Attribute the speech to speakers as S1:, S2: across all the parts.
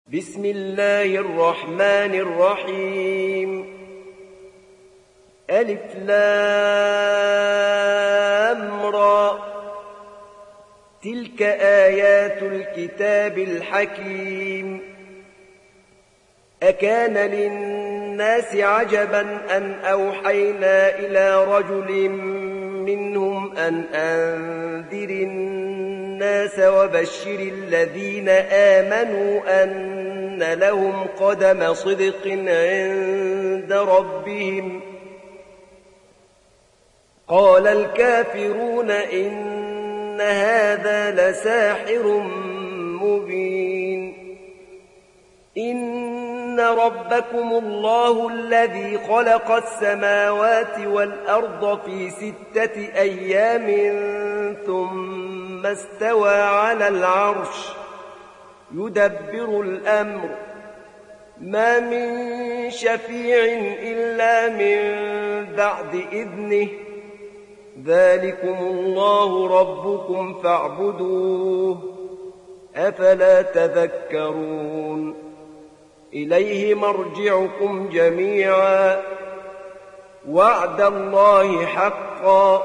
S1: بسم الله الرحمن الرحيم. ألف لام را. تلك آيات الكتاب الحكيم. أكان للناس عجبا أن أوحينا إلى رجل منهم أن أنذر الناس وبشر الذين آمنوا أن لهم قدم صدق عند ربهم. قال الكافرون إن هذا لساحر مبين. إن ربكم الله الذي خلق السماوات والأرض في 6 أيام ثم استوى على العرش يدبر الأمر ما من شفيع إلا من بعد إذنه ذلكم الله ربكم فاعبدوه أفلا تذكرون. إليه مرجعكم جميعا وعد الله حقا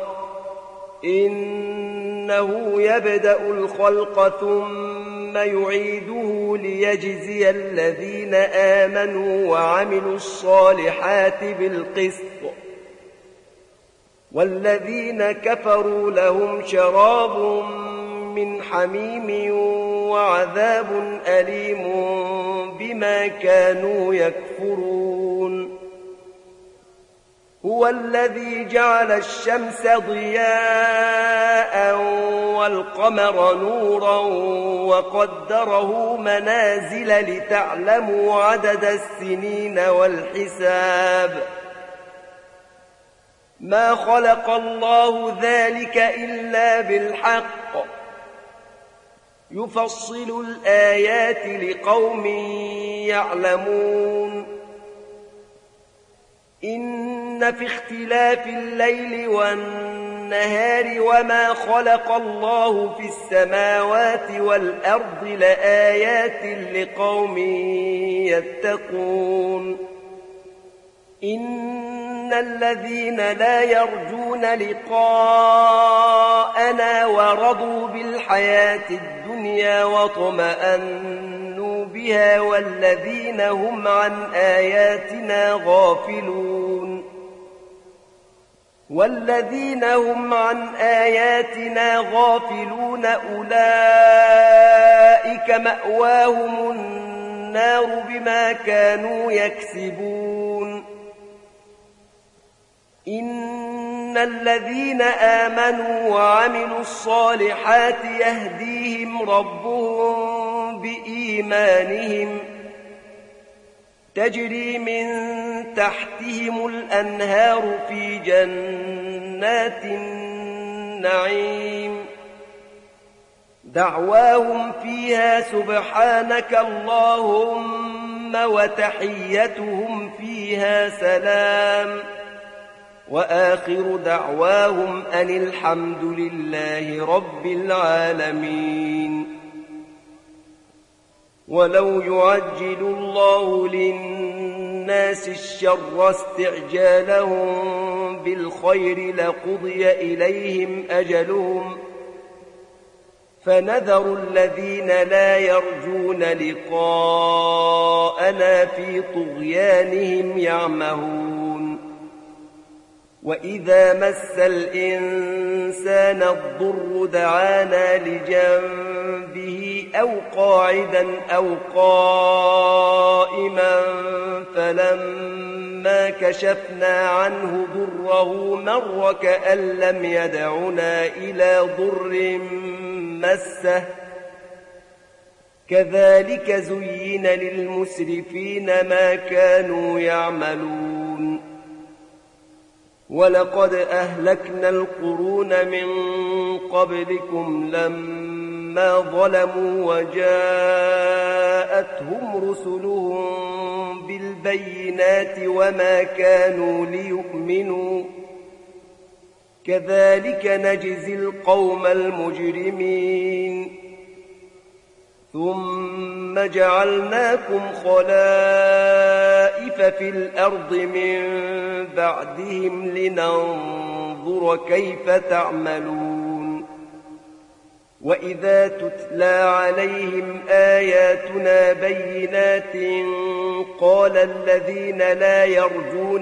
S1: إنه يبدأ الخلق ثم يعيده ليجزي الذين آمنوا وعملوا الصالحات بالقسط والذين كفروا لهم شراب من حميم وعذاب أليم بما كانوا يكفرون. هو الذي جعل الشمس ضياء والقمر نورا وقدره منازل لتعلموا عدد السنين والحساب. ما خلق الله ذلك إلا بالحق يفصل الآيات لقوم يعلمون. إن في اختلاف الليل والنهار وما خلق الله في السماوات والأرض لآيات لقوم يتقون. إن الذين لا يرجون لقاءنا ورضوا بالحياة الدنيا واطمأنوا بها والذين هم عن آياتنا غافلون أولئك مأواهم النار بما كانوا يكسبون. إن الذين آمنوا وعملوا الصالحات يهديهم ربهم بإيمانهم تجري من تحتهم الأنهار في جنات النعيم دعواهم فيها سبحانك اللهم وتحيتهم فيها سلام وآخر دعواهم أن الحمد لله رب العالمين. ولو يعجل الله للناس الشر استعجالهم بالخير لقضي إليهم أجلهم فنذر الذين لا يرجون لقاءنا في طغيانهم يعمهون. وإذا مس الإنسان الضر دعانا لجنبه أو قاعدا أو قائما فلما كشفنا عنه ضره مر كأن لم يدعنا إلى ضر مسه كذلك زين للمسرفين ما كانوا يعملون. ولقد أهلكنا القرون من قبلكم لما ظلموا وجاءتهم رسلهم بالبينات وما كانوا ليؤمنوا كذلك نجزي القوم المجرمين ثم جعلناكم خلائف في الأرض من بعدهم لننظر كيف تعملون وإذا تتلى عليهم آياتنا بينات قال الذين لا يرجون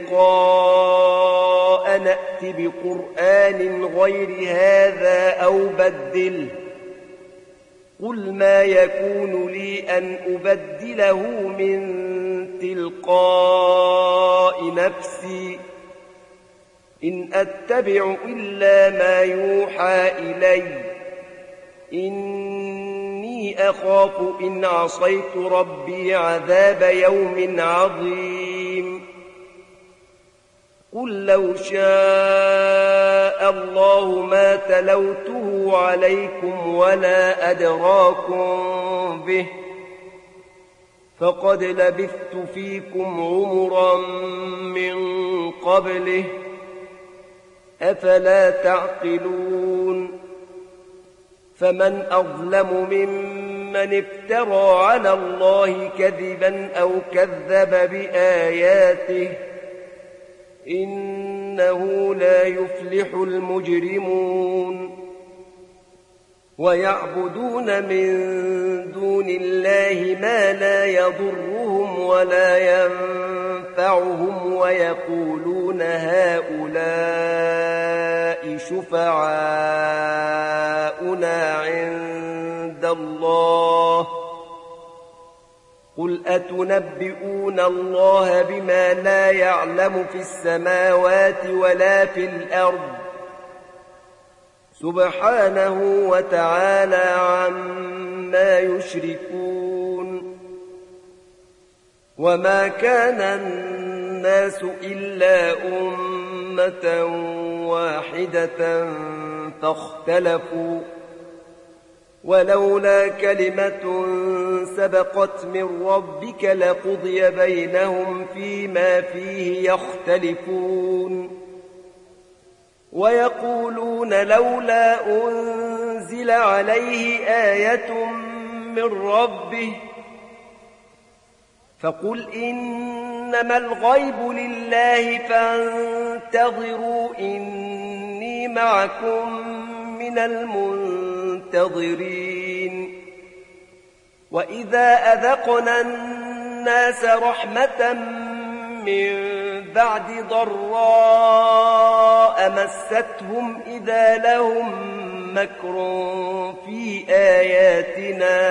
S1: لقاء نأت بقرآن غير هذا أو بدله قل ما يكون لي أن أبدله من تلقاء نفسي إن أتبع إلا ما يوحى إلي إني أخاف إن عصيت ربي عذاب يوم عظيم قل لو شاء الله ما تلوته عليكم ولا أدراكم به فقد لبثت فيكم عمرا من قبله أفلا تعقلون فمن أظلم ممن افترى على الله كذبا أو كذب بآياته إنه لا يفلح المجرمون ويعبدون من دون الله ما لا يضرهم ولا ينفعهم ويقولون هؤلاء شفعاؤنا عند الله قل أتنبئون الله بما لا يعلم في السماوات ولا في الأرض سبحانه وتعالى عما يشركون وما كان الناس إلا أمة واحدة فاختلفوا ولولا كلمة سبقت من ربك لقضي بينهم فيما فيه يختلفون ويقولون لولا أنزل عليه آية من ربه فقل إنما الغيب لله فانتظروا إني معكم من المنتظرين وإذا أذقنا الناس رحمة من بعد ضراء مستهم إذا لهم مكر في آياتنا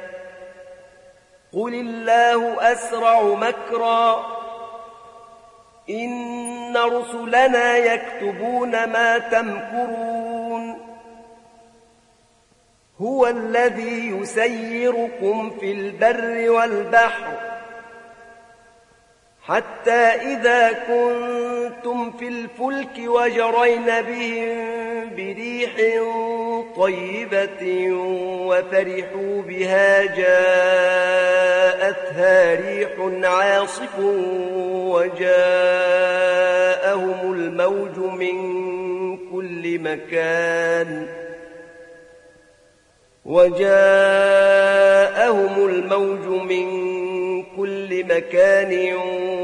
S1: قل الله أسرع مكرا إن رسلنا يكتبون ما تمكرون هو الذي يسيركم في البر والبحر حتى إذا كنتم في الفلك وجرين بهم بريح طيبة وفرحوا بها جاءتها ريح عاصف وجاءهم الموج من كل مكان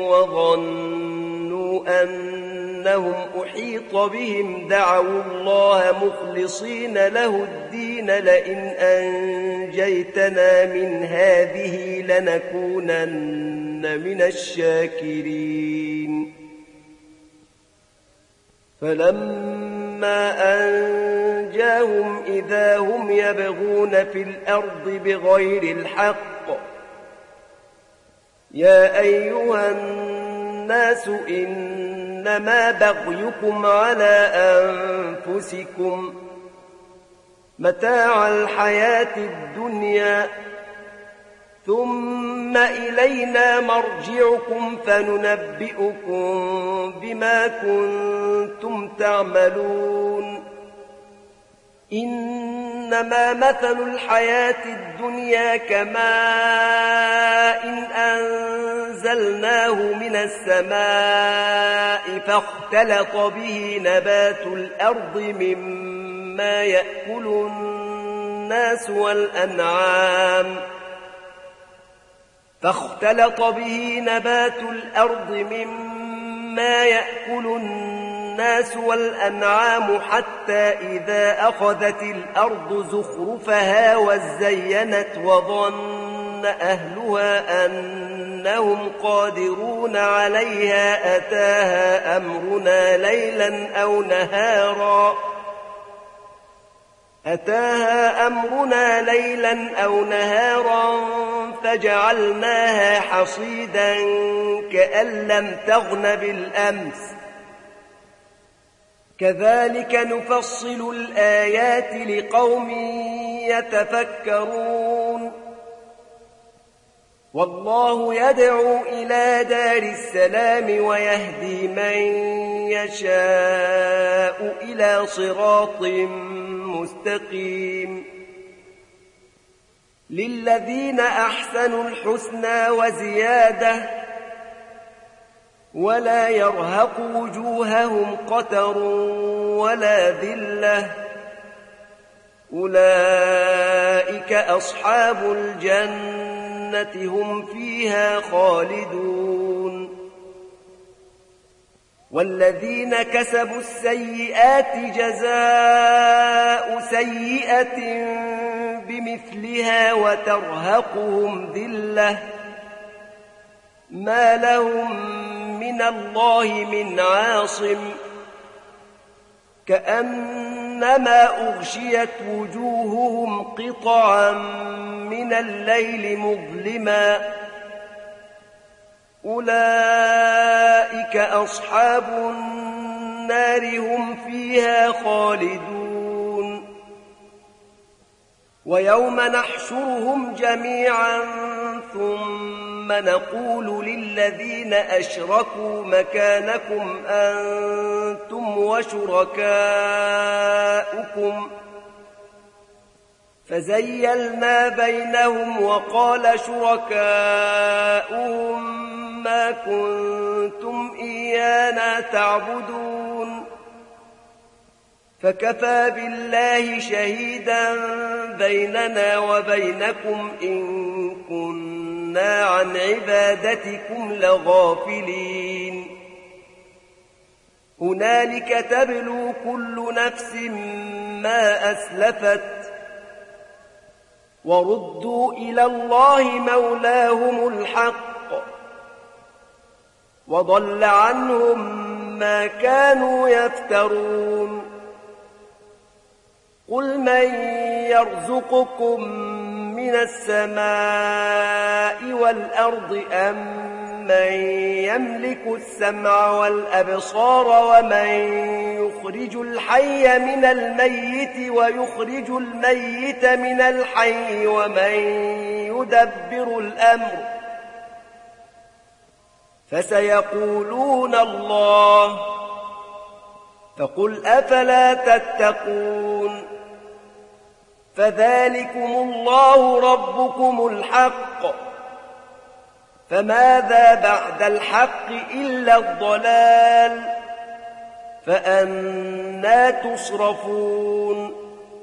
S1: وظنوا أنهم أحيط بهم دعوا الله مخلصين له الدين لئن أنجيتنا من هذه لنكونن من الشاكرين فلما أنجاهم إذا هم يبغون في الأرض بغير الحق يا أيها الناس إنما بغيكم على أنفسكم متاع الحياة الدنيا ثم إلينا مرجعكم فننبئكم بما كنتم تعملون إنما مثل الحياة الدنيا كماء إن أنزلناه من السماء فاختلط به نبات الأرض مما يأكل الناس والأنعام فاختلط به نبات الأرض مما يأكل الناس والأنعام حتى إذا أخذت الأرض زخرفها وزينت وظن أهلها أنهم قادرون عليها أتاها أمرنا ليلا أو نهارا فجعلناها حصيدا كأن لم تغن بالأمس كذلك نفصل الآيات لقوم يتفكرون والله يدعو إلى دار السلام ويهدي من يشاء إلى صراط مستقيم للذين أحسنوا الحسنى وزيادة ولا يرهق وجوههم قتر ولا ذلة أولئك أصحاب الجنة هم فيها خالدون والذين كسبوا السيئات جزاء سيئة بمثلها وترهقهم ذلة ما لهم من الله من عاصم كأنما أغشيت وجوههم قطعا من الليل مظلما أولئك أصحاب النار هم فيها خالدون ويوم نحشرهم جميعا ثم نقول للذين أشركوا مكانكم أنتم وشركاؤكم فزيلنا بينهم وقال شركاؤهم ما كنتم إيانا تعبدون فكفى بالله شهيدا بيننا وبينكم إن كنا عن عبادتكم لغافلين هنالك تبلو كل نفس ما أسلفت وردوا إلى الله مولاهم الحق وضل عنهم ما كانوا يفترون قل من يرزقكم من السماء والأرض أم من يملك السمع والأبصار ومن يخرج الحي من الميت ويخرج الميت من الحي ومن يدبر الأمر فسيقولون الله فقل أفلا تتقون فذلكم الله ربكم الحق فماذا بعد الحق إلا الضلال فأنى تصرفون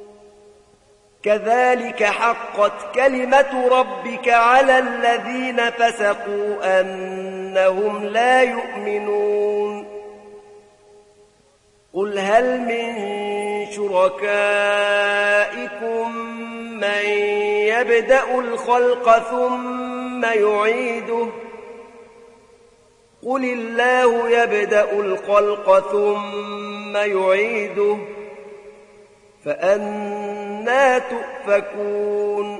S1: كذلك حقت كلمة ربك على الذين فسقوا أنهم لا يؤمنون قل هل من شركائكم من يبدأ الخلق ثم يعيده قل الله يبدأ الخلق ثم يعيده فأنى تؤفكون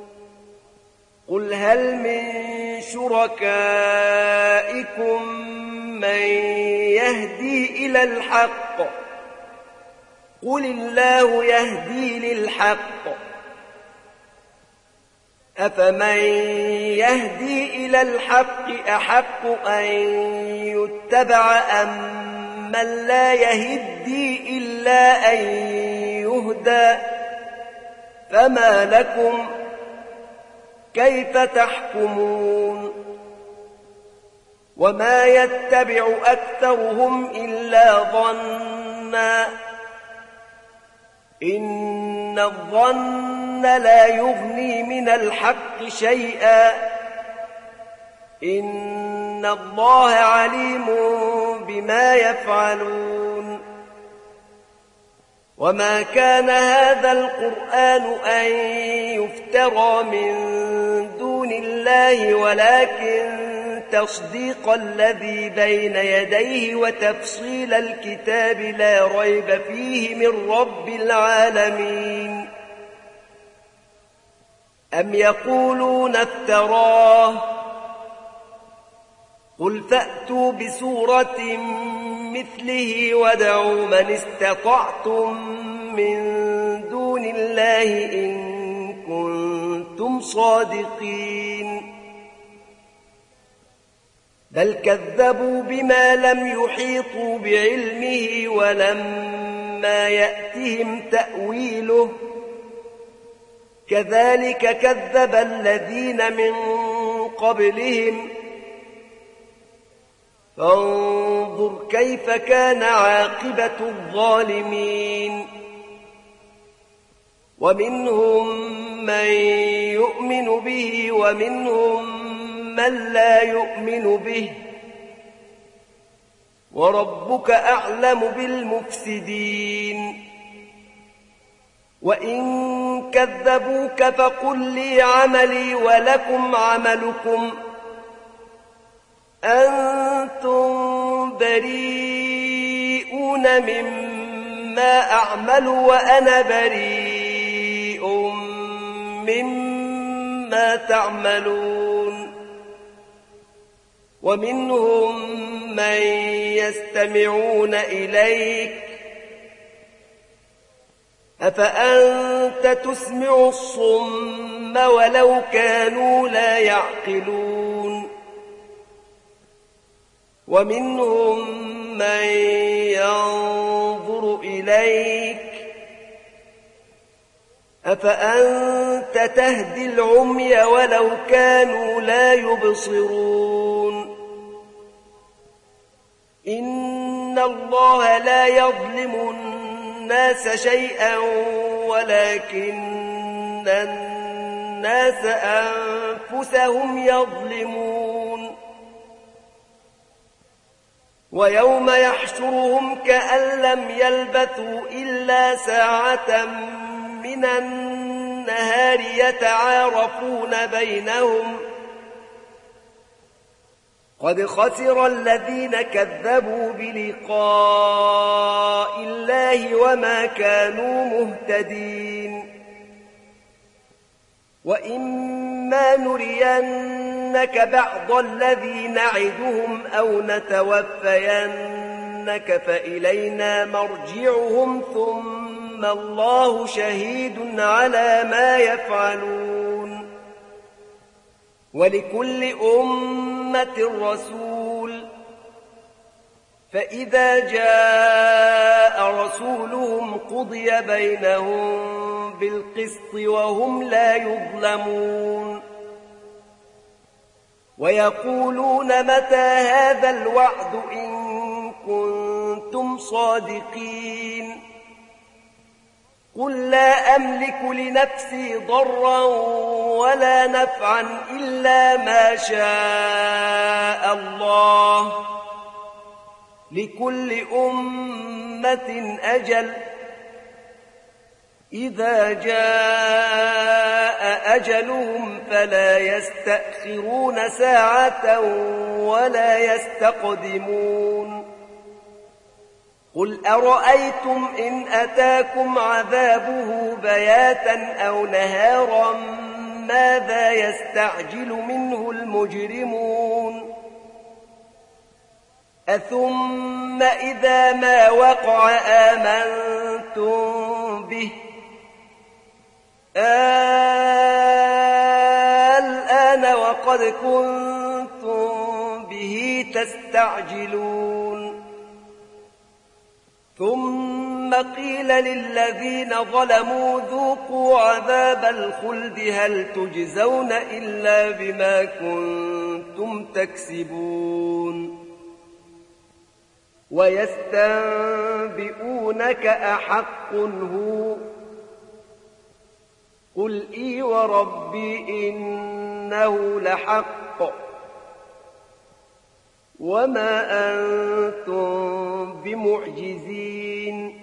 S1: قل هل من شركائكم من يهدي إلى الحق قل الله يهدي للحق أفمن يهدي إلى الحق أحق أن يتبع أم من لا يهدي إلا أن يهدى فما لكم كيف تحكمون وما يتبع أكثرهم إلا ظنا إن الظن لا يغني من الحق شيئا إن الله عليم بما يفعلون وما كان هذا القرآن أن يفترى من دون الله ولكن تصديق الذي بين يديه وتفصيل الكتاب لا ريب فيه من رب العالمين أم يقولون افتراه قل فأتوا بسورة مثله وادعوا من استطعتم من دون الله إن كنتم صادقين بل كذبوا بما لم يحيطوا بعلمه ولما يأتهم تأويله كذلك كذب الذين من قبلهم فانظر كيف كان عاقبة الظالمين ومنهم من يؤمن به ومنهم من لا يؤمن به وربك أعلم بالمفسدين وإن كذبوك فقل لي عملي ولكم عملكم أنتم بريئون مما أعمل وأنا بريء مما تعملون ومنهم من يستمعون إليك أفأنت تسمع الصم ولو كانوا لا يعقلون ومنهم من ينظر إليك أفأنت تهدي العمي ولو كانوا لا يبصرون إن الله لا يظلم الناس شيئا ولكن الناس أنفسهم يظلمون ويوم يحشرهم كأن لم يلبثوا إلا ساعة من النهار يتعارفون بينهم قد خسر الذين كذبوا بلقاء الله وما كانوا مهتدين وإما نرينك بعض الذي نعدهم أو نتوفينك فإلينا مرجعهم ثم الله شهيد على ما يفعلون ولكل أمة رسول فإذا جاء رسولهم قضي بينهم بالقسط وهم لا يظلمون ويقولون متى هذا الوعد إن كنتم صادقين قل لا أملك لنفسي ضرا ولا نفعا إلا ما شاء الله لكل أمة أجل إذا جاء أجلهم فلا يستأخرون ساعة ولا يستقدمون قل أرأيتم إن أتاكم عذابه بياتا أو نهارا ماذا يستعجل منه المجرمون أثم إذا ما وقع آمنتم به الآن وقد كنتم به تستعجلون ثم قيل للذين ظلموا ذوقوا عذاب الخلد هل تجزون إلا بما كنتم تكسبون ويستنبئونك أحق هو قل إي وربي إنه لحق وما أنتم بمعجزين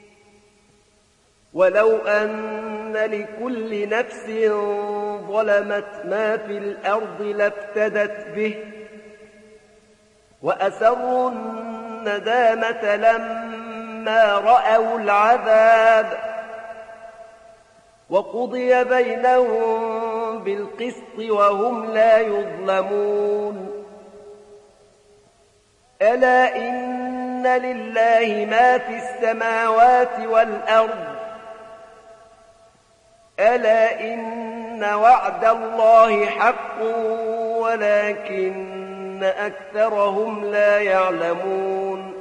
S1: ولو أن لكل نفس ظلمت ما في الأرض لافتدت به وأسروا الندامة لما رأوا العذاب وقضي بينهم بالقسط وهم لا يظلمون ألا إن لله ما في السماوات والأرض ألا إن وعد الله حق ولكن أكثرهم لا يعلمون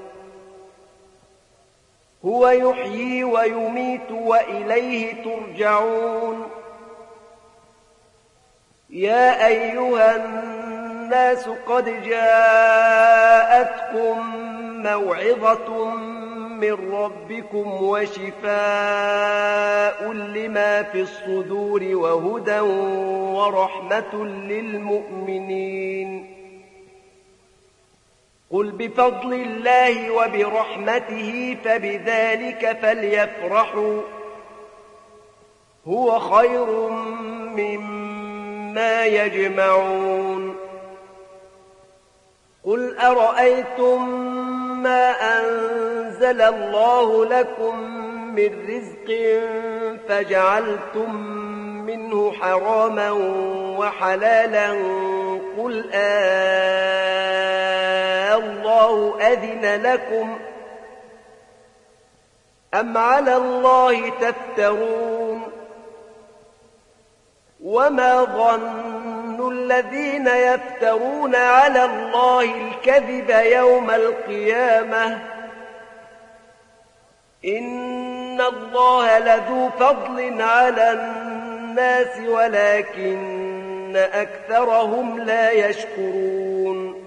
S1: هو يحيي ويميت وإليه ترجعون يا أيها الناس قد جاءتكم موعظة من ربكم وشفاء لما في الصدور وهدى ورحمة للمؤمنين قل بفضل الله وبرحمته فبذلك فليفرحوا هو خير مما يجمعون قل أرأيتم ما أنزل الله لكم من رزق فجعلتم منه حراما وحلالا قل الله أذن لكم أم على الله تفترون وما ظن الذين يفترون على الله الكذب يوم القيامة إن الله لذو فضل على الناس ولكن أكثرهم لا يشكرون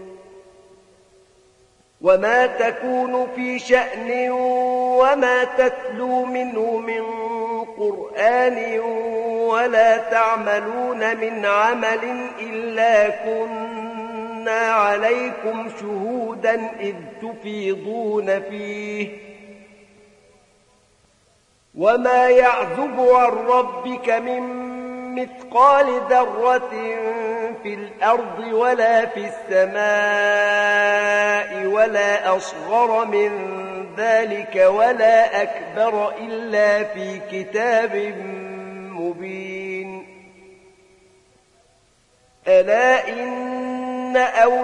S1: وما تكون في شأن وما تتلو منه من قرآن ولا تعملون من عمل إلا كنا عليكم شهودا إذ تفيضون فيه وما يعزب عن ربك من مثقال ذرة في الأرض ولا في السماء ولا أصغر من ذلك ولا أكبر إلا في كتاب مبين ألا إن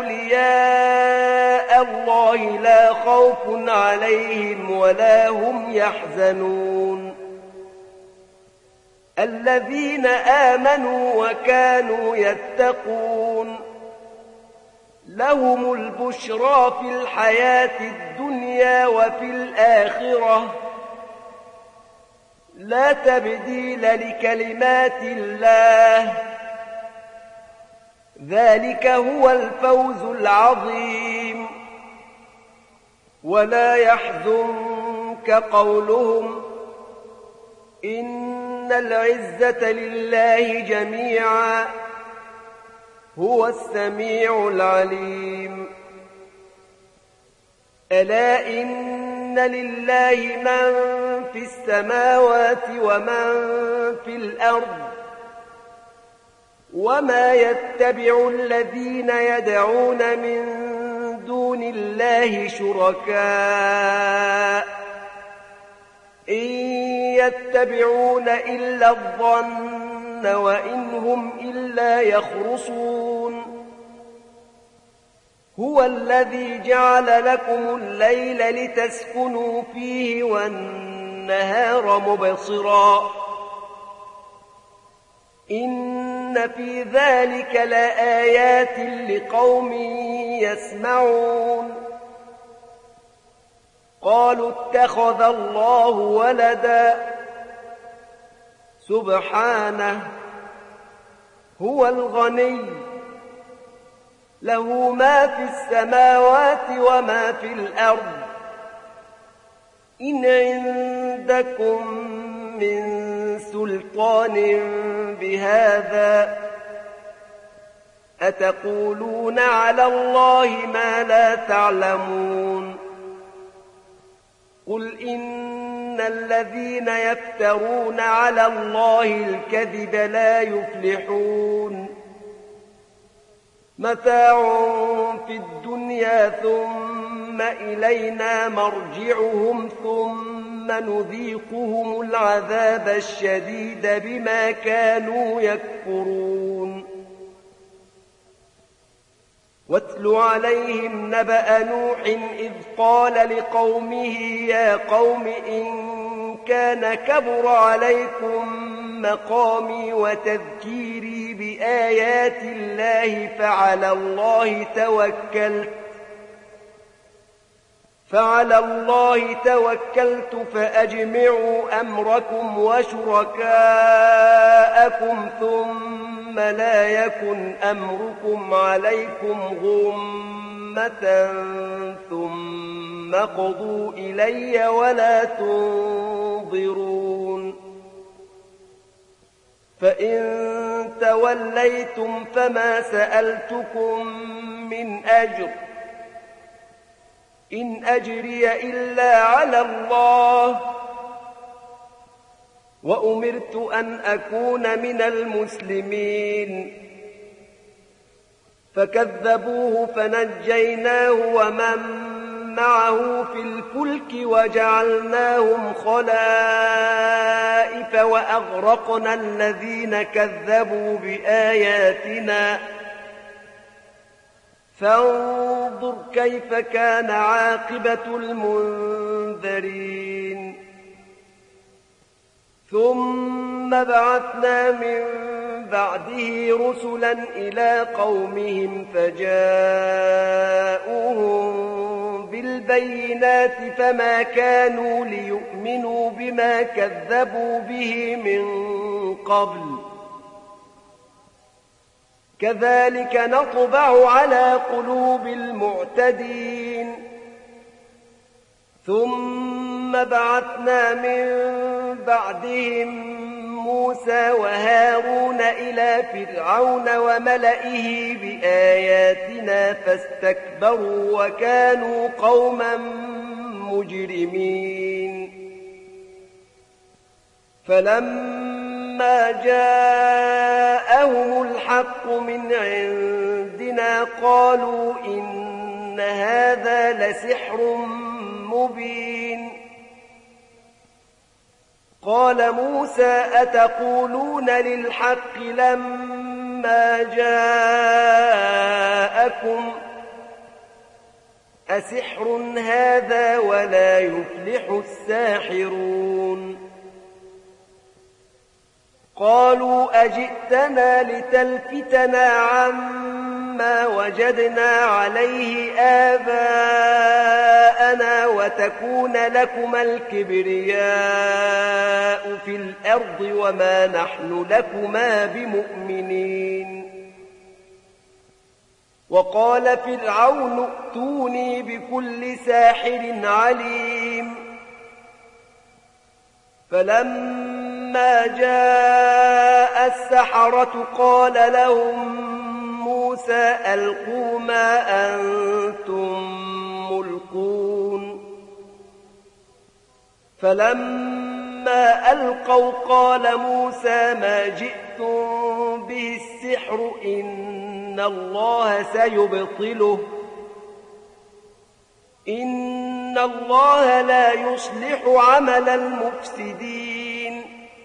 S1: أولياء الله لا خوف عليهم ولا هم يحزنون الذين آمنوا وكانوا يتقون لهم البشرى في الحياة الدنيا وفي الآخرة لا تبديل لكلمات الله ذلك هو الفوز العظيم ولا يحزنك قولهم إن العزة لله جميعا هو السميع العليم ألا إن لله من في السماوات ومن في الأرض وما يتبع الذين يدعون من دون الله شركاء إن يتبعون إلا الظن وإن هم إلا يخرصون هو الذي جعل لكم الليل لتسكنوا فيه والنهار مبصرا إن في ذلك لآيات لقوم يسمعون قالوا اتخذ الله ولدا سبحانه هو الغني له ما في السماوات وما في الأرض إن عندكم من سلطان بهذا أتقولون على الله ما لا تعلمون قل إن الذين يفترون على الله الكذب لا يفلحون متاع في الدنيا ثم إلينا مرجعهم ثم نذيقهم العذاب الشديد بما كانوا يكفرون واتل عليهم نبأ نوح إذ قال لقومه يا قوم إن كان كبر عليكم مقامي وتذكيري بآيات الله فعلى الله توكلت فأجمعوا أمركم وشركاءكم ثم لا يكن أمركم عليكم غمة ثم قضوا إلي ولا تنظرون فإن توليتم فما سألتكم من أجر إن أجري إلا على الله وأمرت أن أكون من المسلمين فكذبوه فنجيناه ومن معه في الفلك وجعلناهم خلائف وأغرقنا الذين كذبوا بآياتنا فانظر كيف كان عاقبة المنذرين ثم بعثنا من بعده رسلا إلى قومهم فجاءوهم بالبينات فما كانوا ليؤمنوا بما كذبوا به من قبل كذلك نطبع على قلوب المعتدين ثم بعثنا من بعدهم موسى وهارون إلى فرعون وملئه بآياتنا فاستكبروا وكانوا قوما مجرمين فلما جاءهم الحق من عندنا قالوا إن هذا لسحر مبين قال موسى أتقولون للحق لما جاءكم أسحر هذا ولا يفلح الساحرون قالوا أجئتنا لتلفتنا عما وجدنا عليه آباءنا وتكون لكما الكبرياء في الأرض وما نحن لكما بمؤمنين وقال فرعون ائتوني بكل ساحر عليم فلما جاء السحرة قال لهم موسى ألقوا ما أنتم ملقون فلما ألقوا قال موسى ما جئتم به السحر إن الله سيبطله إن الله لا يصلح عمل المفسدين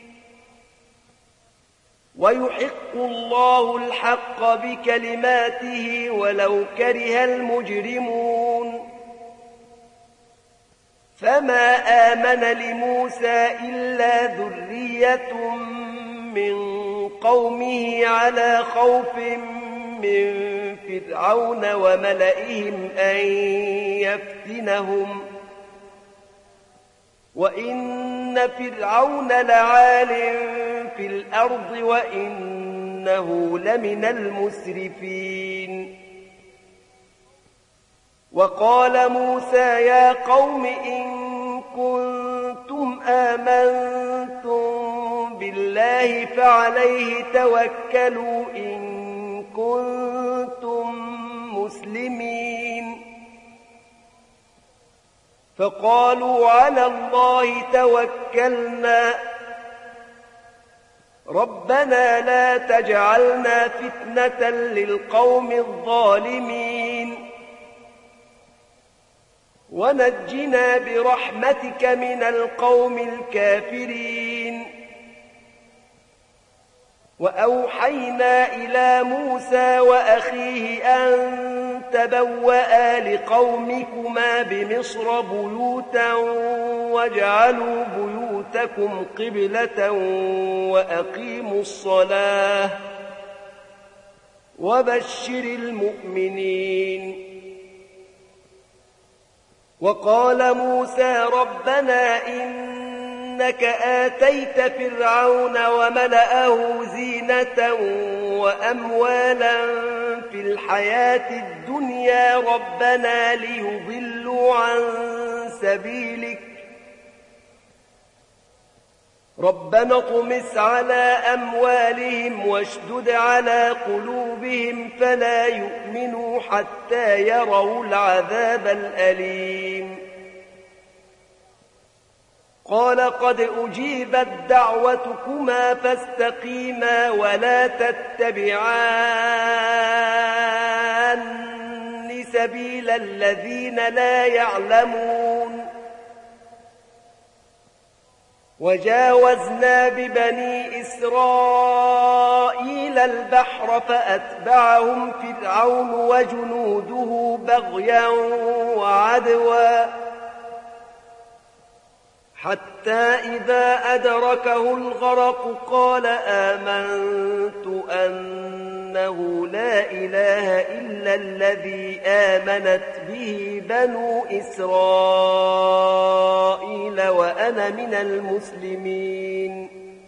S1: ويحق الله الحق بكلماته ولو كره المجرمون فما آمن لموسى إلا ذرية من قومه على خوف من فرعون وملئهم أن يفتنهم وإن فرعون لعال في الأرض وإنه لمن المسرفين وقال موسى يا قوم إن كنتم آمنتم بالله فعليه توكلوا إن كنتم مسلمين فقالوا على الله توكلنا ربنا لا تجعلنا فتنة للقوم الظالمين ونجنا برحمتك من القوم الكافرين وأوحينا إلى موسى وأخيه أن تبوأ لقومكما بمصر بيوتا واجعلوا بيوتكم قبلة وأقيموا الصلاة وبشر المؤمنين وقال موسى ربنا إنك آتيت فرعون وملأه زينة وأموالا في الحياة الدنيا ربنا ليضلوا عن سبيلك ربنا اطمس على أموالهم واشدد على قلوبهم فلا يؤمنوا حتى يروا العذاب الأليم قال قد أجيبت دعوتكما فاستقيما ولا تتبعان سبيل الذين لا يعلمون وجاوزنا ببني إسرائيل البحر فأتبعهم فرعون وجنوده بغيا وعدوا حتى إذا أدركه الغرق قال آمنت أنه لا إله إلا الذي آمنت به بنو إسرائيل وأنا من المسلمين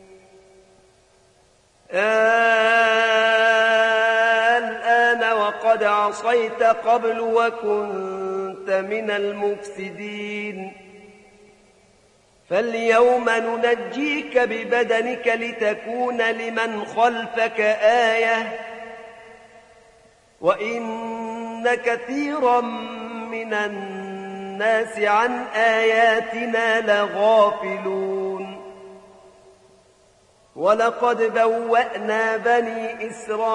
S1: الآن وقد عصيت قبل وكنت من المفسدين فاليوم ننجيك ببدنك لتكون لمن خلفك آية وإن كثيرا من الناس عن آياتنا لغافلون ولقد بوأنا بني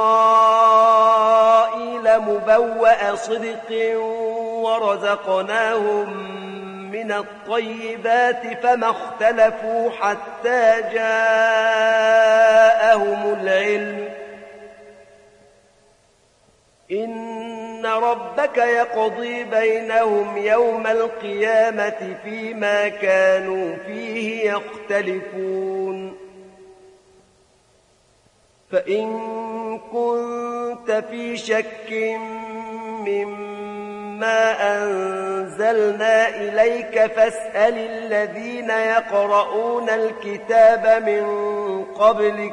S1: إسرائيل مبوأ صدق ورزقناهم من الطيبات فما اختلفوا حتى جاءهم العلم إن ربك يقضي بينهم يوم القيامة فيما كانوا فيه يختلفون فإن كنت في شك مما أنزلنا إليك فاسأل الذين يقرؤون الكتاب من قبلك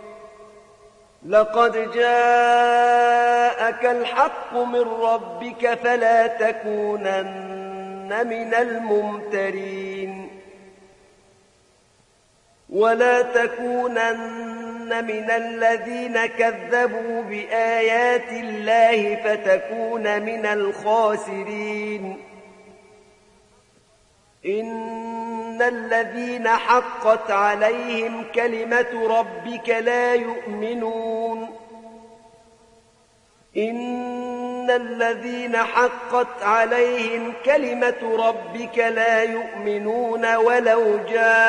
S1: لقد جاءك الحق من ربك فلا تكونن من الممترين ولا تكونن من الذين كذبوا بآيات الله فتكون من الخاسرين إن الذين حقت عليهم كلمة ربك لا يؤمنون إن الذين حقت عليهم كلمة ربك لا يؤمنون ولو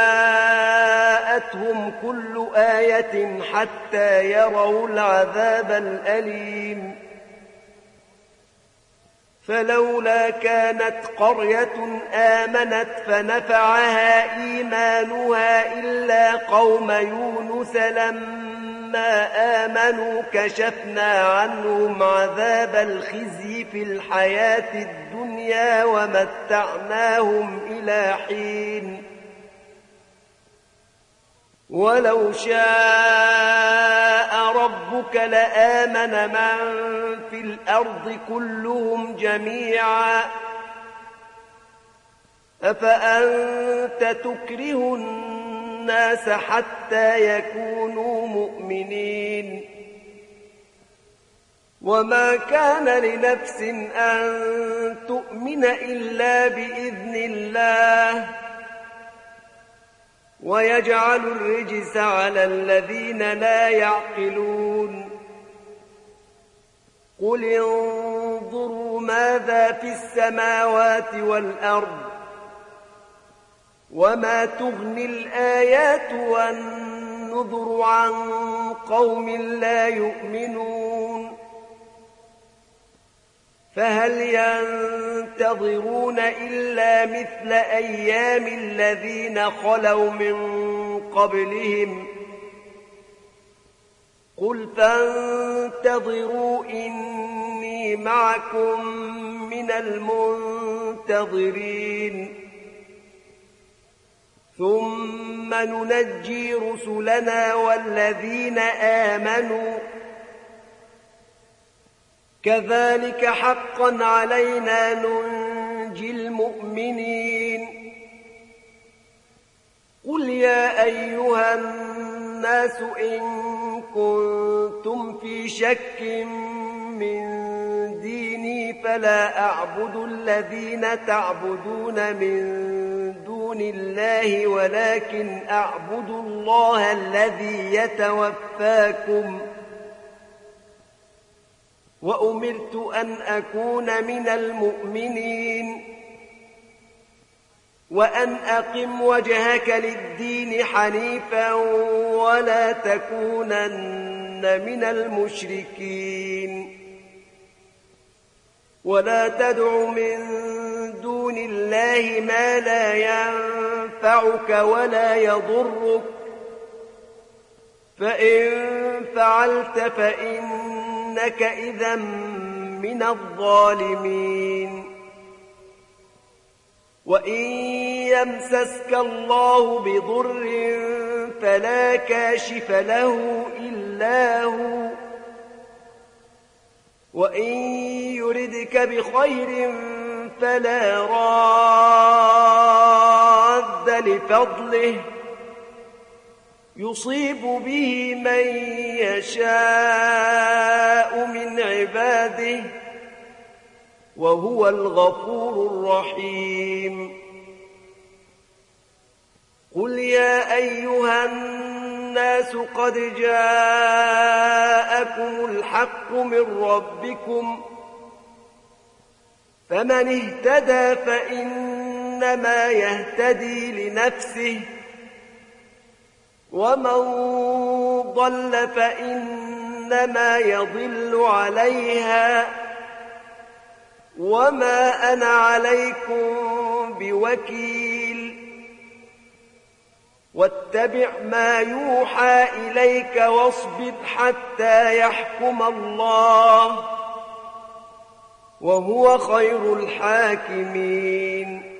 S1: جاءتهم كل آية حتى يروا العذاب الأليم فلولا كانت قرية آمنت فنفعها إيمانها إلا قوم يونس لما آمنوا كشفنا عنهم عذاب الخزي في الحياة الدنيا ومتعناهم إلى حين ولو شاء ربك لآمن من في الأرض كلهم جميعا أفأنت تكره الناس حتى يكونوا مؤمنين وما كان لنفس أن تؤمن إلا بإذن الله ويجعل الرجس على الذين لا يعقلون قل انظروا ماذا في السماوات والأرض وما تغني الآيات والنذر عن قوم لا يؤمنون فهل ينتظرون إلا مثل أيام الذين خلوا من قبلهم قل فانتظروا إني معكم من المنتظرين ثم ننجي رسلنا والذين آمنوا كذلك حقا علينا ننجي المؤمنين قل يا أيها الناس إن كنتم في شك من ديني فلا أعبد الذين تعبدون من دون الله ولكن أعبد الله الذي يتوفاكم وأمرت أن أكون من المؤمنين وأن أقم وجهك للدين حنيفا ولا تكونن من المشركين ولا تدع من دون الله ما لا ينفعك ولا يضرك فإن فعلت فإنك إذا من الظالمين وإن يمسسك الله بضر فلا كاشف له إلا هو وإن يردك بخير فلا راد لفضله يصيب به من يشاء من عباده وهو الغفور الرحيم قل يا أيها الناس قد جاءكم الحق من ربكم فمن اهتدى فإنما يهتدي لنفسه ومن ضل فإنما يضل عليها وما أنا عليكم بوكيل واتبع ما يوحى إليك واصبر حتى يحكم الله وهو خير الحاكمين